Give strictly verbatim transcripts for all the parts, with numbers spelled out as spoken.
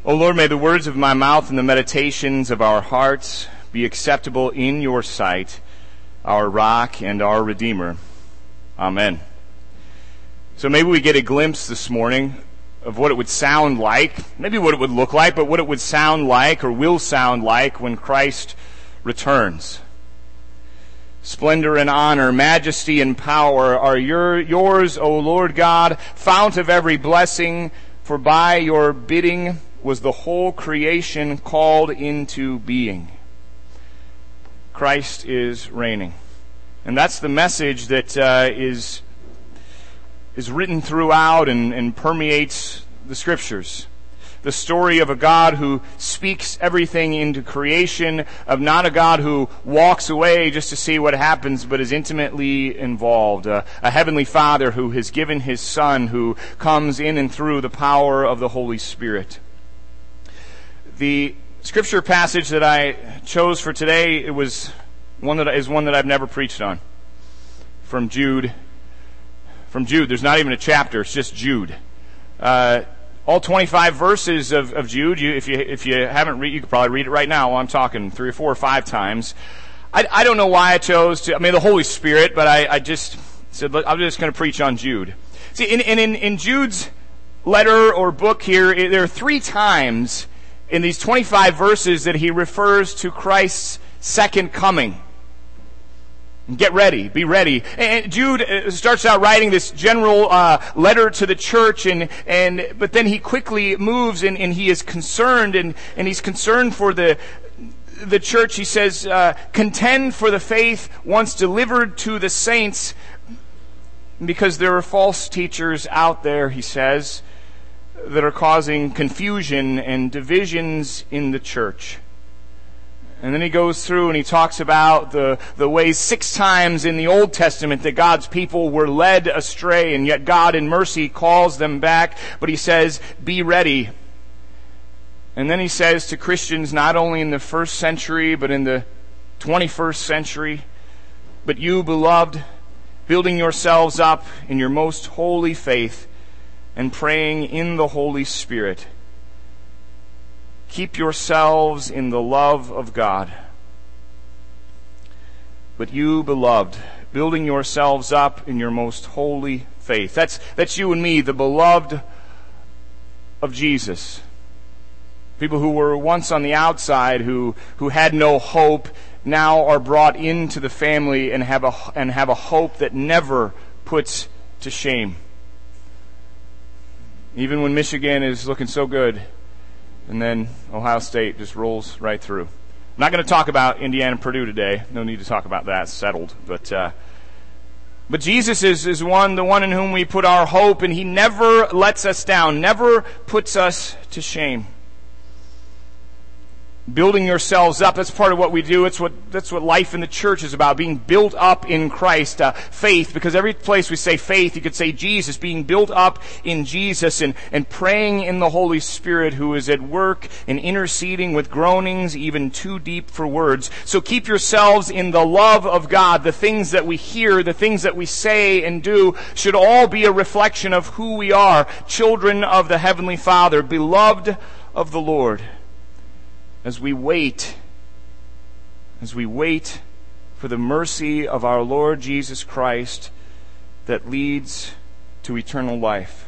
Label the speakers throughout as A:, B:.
A: O Lord, may the words of my mouth and the meditations of our hearts be acceptable in your sight, our rock and our Redeemer. Amen. So maybe we get a glimpse this morning of what it would sound like, maybe what it would look like, but what it would sound like or will sound like when Christ returns. Splendor and honor, majesty and power are your, yours, O Lord God, fount of every blessing, for by your bidding was the whole creation called into being. Christ is reigning. And that's the message that uh, is, is written throughout and, and permeates the Scriptures. The story of a God who speaks everything into creation, of not a God who walks away just to see what happens, but is intimately involved. Uh, a heavenly Father who has given His Son, who comes in and through the power of the Holy Spirit. The scripture passage that I chose for today, it was one that is one that I've never preached on. From Jude. From Jude. There's not even a chapter. It's just Jude. Uh, all twenty-five verses of, of Jude. You, if you if you haven't read, you could probably read it right now while I'm talking three or four or five times. I, I don't know why I chose to. I mean, the Holy Spirit, but I, I just said I'm just going to preach on Jude. See, in in in Jude's letter or book here, there are three times in these twenty-five verses that he refers to Christ's second coming. Get ready, be ready. And Jude starts out writing this general uh, letter to the church, and and but then he quickly moves, and, and he is concerned, and, and he's concerned for the the church. He says, uh, contend for the faith once delivered to the saints, because there are false teachers out there, he says, that are causing confusion and divisions in the church. And then he goes through and he talks about the, the ways six times in the Old Testament that God's people were led astray, and yet God in mercy calls them back. But he says, be ready. And then he says to Christians not only in the first century, but in the twenty-first century, but you, beloved, building yourselves up in your most holy faith, and praying in the Holy Spirit, keep yourselves in the love of God. But you, beloved, building yourselves up in your most holy faith. That's, that's you and me, the beloved of Jesus. People who were once on the outside, who, who had no hope, now are brought into the family and have a, and have a hope that never puts to shame. Even when Michigan is looking so good, and then Ohio State just rolls right through. I'm not going to talk about Indiana and Purdue today. No need to talk about that. It's settled. But uh, but Jesus is, is one, the one in whom we put our hope, and He never lets us down, never puts us to shame. Building yourselves up, that's part of what we do. It's what that's what life in the church is about, being built up in Christ. Uh, faith, because every place we say faith, you could say Jesus, being built up in Jesus, and, and praying in the Holy Spirit, who is at work and interceding with groanings even too deep for words. So keep yourselves in the love of God. The things that we hear, the things that we say and do should all be a reflection of who we are, children of the Heavenly Father, beloved of the Lord. As we wait, as we wait for the mercy of our Lord Jesus Christ that leads to eternal life.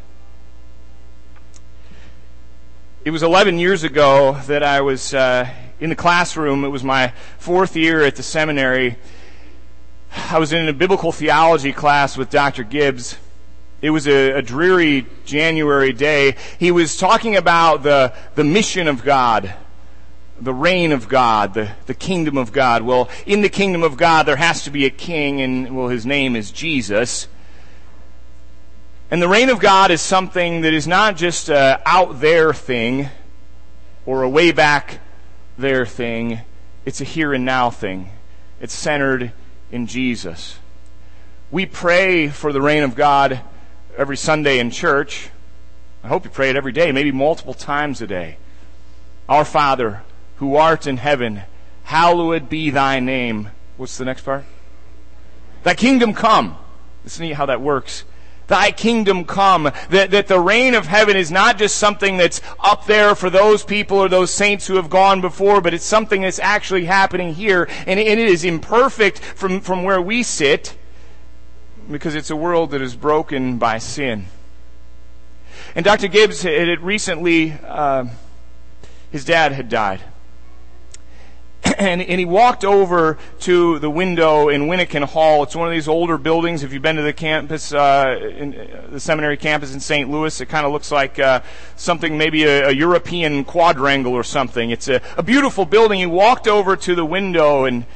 A: It was eleven years ago that I was uh, in the classroom. It was my fourth year at the seminary. I was in a biblical theology class with Doctor Gibbs. It was a, a dreary January day. He was talking about the, the mission of God. The reign of God, the, the kingdom of God. Well, in the kingdom of God, there has to be a king, and, well, his name is Jesus. And the reign of God is something that is not just a out there thing, or a way back there thing. It's a here and now thing. It's centered in Jesus. We pray for the reign of God every Sunday in church. I hope you pray it every day, maybe multiple times a day. Our Father, who art in heaven, hallowed be thy name. What's the next part? Thy kingdom come. Let's see how that works. Thy kingdom come. That, that the reign of heaven is not just something that's up there for those people or those saints who have gone before, but it's something that's actually happening here. And it is imperfect from, from where we sit, because it's a world that is broken by sin. And Doctor Gibbs had recently, uh, his dad had died. And, and he walked over to the window in Winnikin Hall. It's one of these older buildings. If you've been to the campus, uh, in, uh, the seminary campus in Saint Louis, it kind of looks like uh, something, maybe a, a European quadrangle or something. It's a, a beautiful building. He walked over to the window, and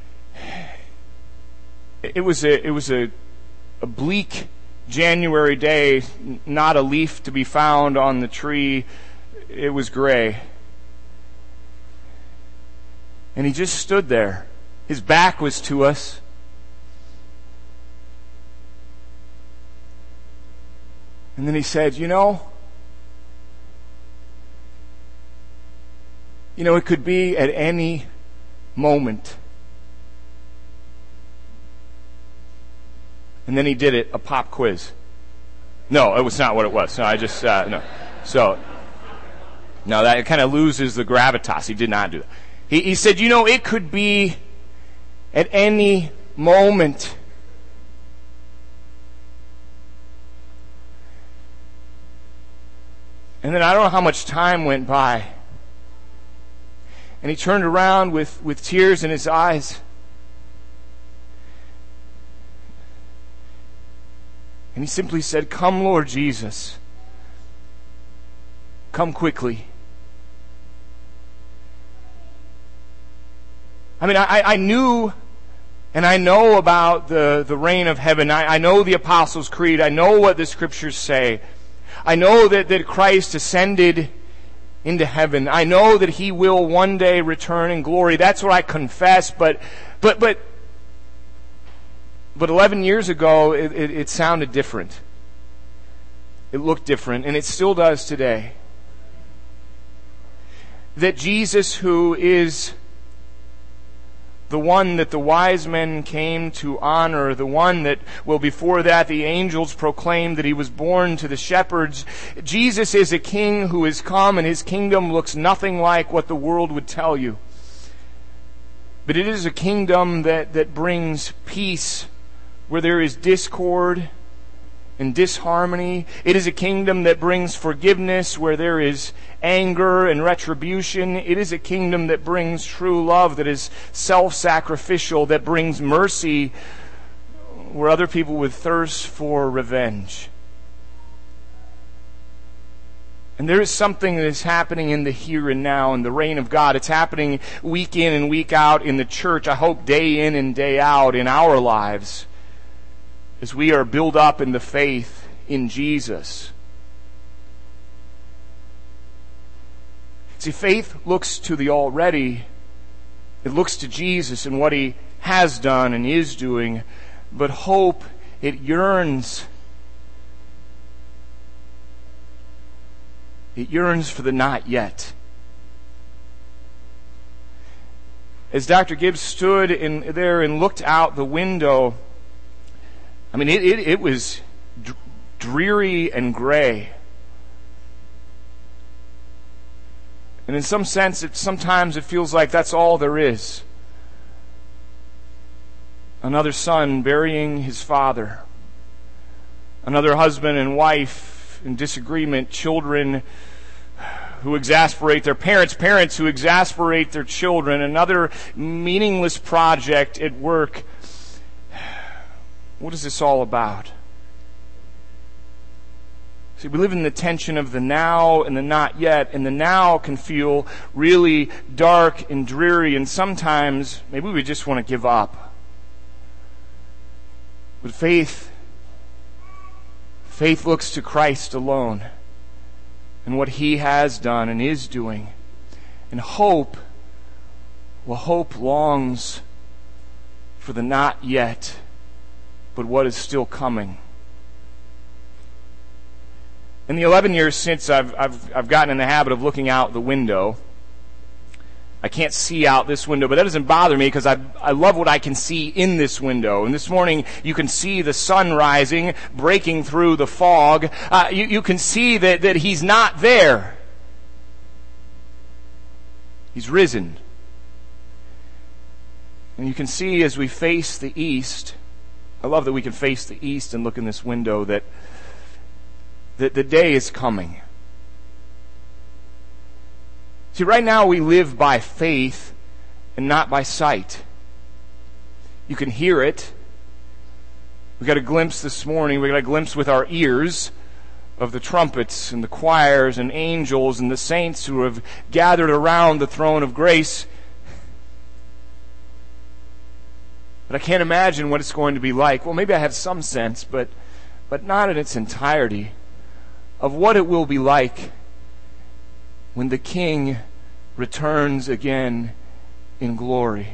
A: it was a it was a, a bleak January day. Not a leaf to be found on the tree. It was gray. And he just stood there. His back was to us. And then he said, you know, you know, it could be at any moment. And then he did it, a pop quiz. No, it was not what it was. No, I just, uh, no. So, no, that kind of loses the gravitas. He did not do that. He, he said, you know, it could be at any moment. And then I don't know how much time went by. And he turned around with, with tears in his eyes. And he simply said, come, Lord Jesus. Come quickly. I mean, I, I knew and I know about the, the reign of heaven. I, I know the Apostles' Creed. I know what the Scriptures say. I know that, that Christ ascended into heaven. I know that He will one day return in glory. That's what I confess. But but but but eleven years ago, it, it, it sounded different. It looked different, and it still does today. That Jesus, who is the one that the wise men came to honor, the one that, well, before that the angels proclaimed that He was born to the shepherds. Jesus is a king who has come, and His kingdom looks nothing like what the world would tell you. But it is a kingdom that, that brings peace where there is discord and disharmony. It is a kingdom that brings forgiveness where there is anger and retribution. It is a kingdom that brings true love, that is self-sacrificial, that brings mercy where other people would thirst for revenge. And there is something that is happening in the here and now, in the reign of God. It's happening week in and week out in the church. I hope day in and day out in our lives, as we are built up in the faith in Jesus. See, faith looks to the already. It looks to Jesus and what He has done and is doing. But hope, it yearns. It yearns for the not yet. As Doctor Gibbs stood in there and looked out the window, I mean, it, it, it was d- dreary and gray. And in some sense, it, sometimes it feels like that's all there is. Another son burying his father. Another husband and wife in disagreement. Children who exasperate their parents. Parents who exasperate their children. Another meaningless project at work. What is this all about? See, we live in the tension of the now and the not yet, and the now can feel really dark and dreary, and sometimes maybe we just want to give up. But faith, faith looks to Christ alone and what He has done and is doing. And hope, well, hope longs for the not yet, but what is still coming. In the eleven years since I've, I've, I've gotten in the habit of looking out the window, I can't see out this window, but that doesn't bother me because I, I love what I can see in this window. And this morning, you can see the sun rising, breaking through the fog. Uh, you, you can see that, that He's not there. He's risen. And you can see as we face the east, I love that we can face the east and look in this window, that, that the day is coming. See, right now we live by faith and not by sight. You can hear it. We got a glimpse this morning, we got a glimpse with our ears of the trumpets and the choirs and angels and the saints who have gathered around the throne of grace. But I can't imagine what it's going to be like. Well, maybe I have some sense, but but not in its entirety, of what it will be like when the King returns again in glory.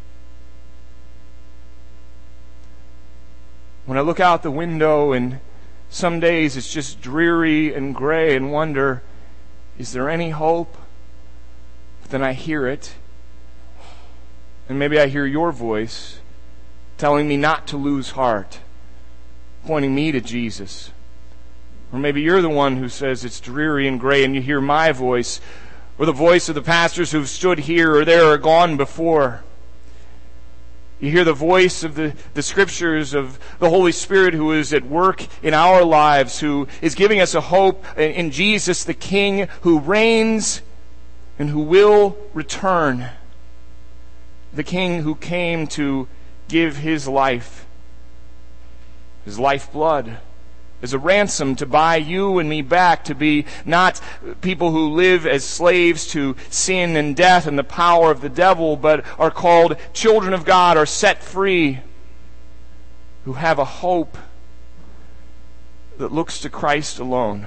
A: When I look out the window and some days it's just dreary and gray and wonder, is there any hope? But then I hear it, and maybe I hear your voice telling me not to lose heart, pointing me to Jesus. Or maybe you're the one who says it's dreary and gray, and you hear my voice, or the voice of the pastors who've stood here or there or gone before. You hear the voice of the, the Scriptures of the Holy Spirit who is at work in our lives, who is giving us a hope in, in Jesus the King, who reigns and who will return. The King who came to give His life, His lifeblood, as a ransom to buy you and me back, to be not people who live as slaves to sin and death and the power of the devil, but are called children of God, are set free, who have a hope that looks to Christ alone.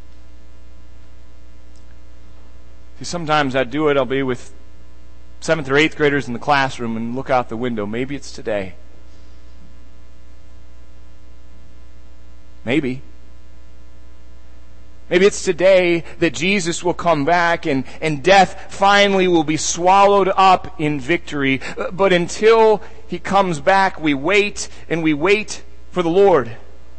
A: See, sometimes I do it, I'll be with seventh or eighth graders in the classroom and look out the window. Maybe it's today. Maybe. Maybe it's today that Jesus will come back and, and death finally will be swallowed up in victory. But until He comes back, we wait and we wait for the Lord.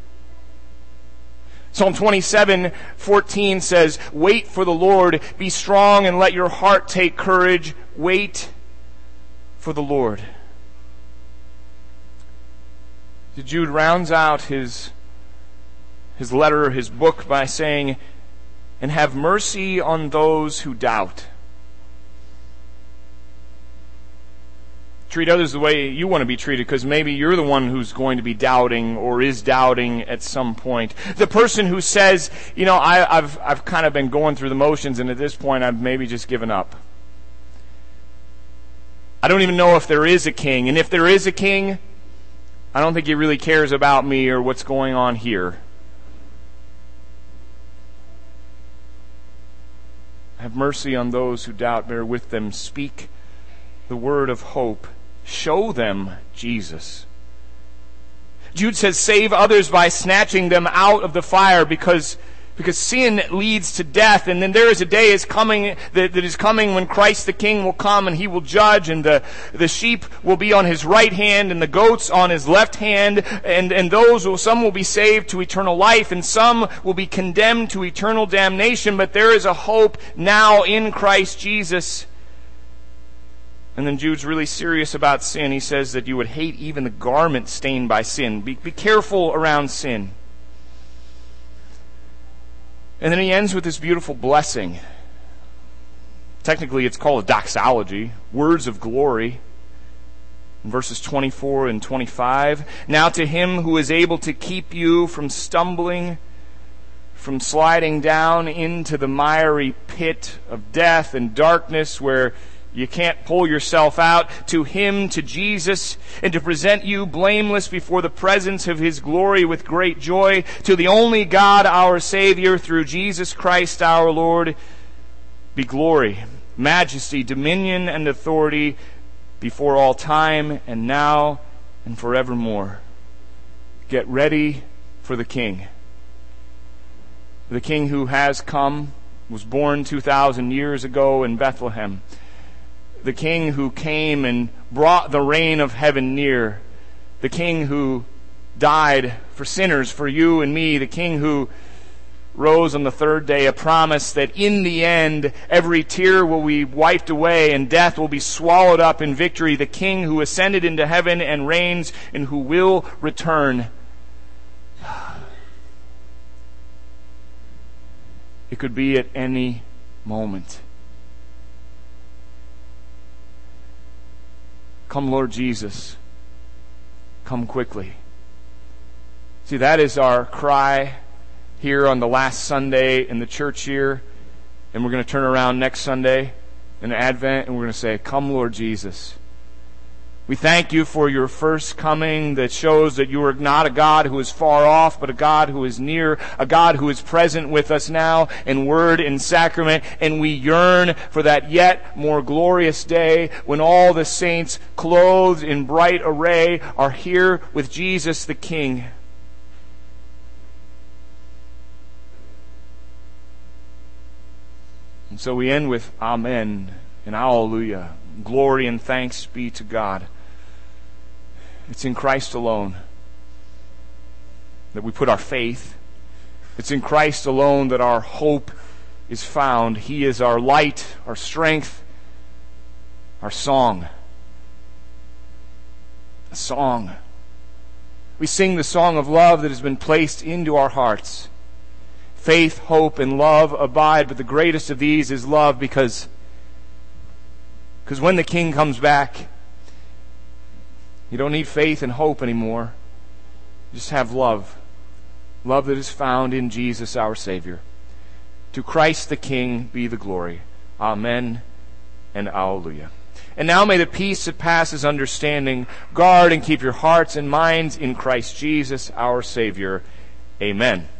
A: Psalm twenty-seven fourteen says, "Wait for the Lord, be strong and let your heart take courage. Wait for the Lord." Jude rounds out his his letter, his book, by saying, "And have mercy on those who doubt." Treat others the way you want to be treated, because maybe you're the one who's going to be doubting or is doubting at some point. The person who says, you know, I, I've I've kind of been going through the motions, and at this point I've maybe just given up. I don't even know if there is a king, and if there is a king, I don't think He really cares about me or what's going on here. Have mercy on those who doubt. Bear with them. Speak the word of hope. Show them Jesus. Jude says, save others by snatching them out of the fire, because because sin leads to death. And then there is a day is coming that, that is coming when Christ the King will come and He will judge, and the, the sheep will be on His right hand and the goats on His left hand, and, and those will, some will be saved to eternal life and some will be condemned to eternal damnation. But there is a hope now in Christ Jesus. And then Jude's really serious about sin. He says that you would hate even the garment stained by sin. Be, be careful around sin. And then he ends with this beautiful blessing. Technically, it's called a doxology, words of glory. In verses twenty-four and twenty-five, "Now to Him who is able to keep you from stumbling, from sliding down into the miry pit of death and darkness where you can't pull yourself out, to Him, to Jesus, and to present you blameless before the presence of His glory with great joy, to the only God our Savior, through Jesus Christ our Lord, be glory, majesty, dominion, and authority before all time and now and forevermore." Get ready for the King. The King who has come, was born two thousand years ago in Bethlehem. the King who came and brought the reign of heaven near, the King who died for sinners, for you and me, the King who rose on the third day, a promise that in the end every tear will be wiped away and death will be swallowed up in victory, the King who ascended into heaven and reigns and who will return. It could be at any moment. Come, Lord Jesus. Come quickly. See, that is our cry here on the last Sunday in the church year. And we're going to turn around next Sunday in Advent and we're going to say, come, Lord Jesus. We thank you for your first coming that shows that you are not a God who is far off, but a God who is near, a God who is present with us now in word and sacrament. And we yearn for that yet more glorious day when all the saints, clothed in bright array, are here with Jesus the King. And so we end with Amen and Hallelujah. Glory and thanks be to God. It's in Christ alone that we put our faith. It's in Christ alone that our hope is found. He is our light, our strength, our song. A song. We sing the song of love that has been placed into our hearts. Faith, hope, and love abide, but the greatest of these is love, because, because when the King comes back, you don't need faith and hope anymore. You just have love. Love that is found in Jesus our Savior. To Christ the King be the glory. Amen and Alleluia. And now may the peace that passes understanding guard and keep your hearts and minds in Christ Jesus our Savior. Amen.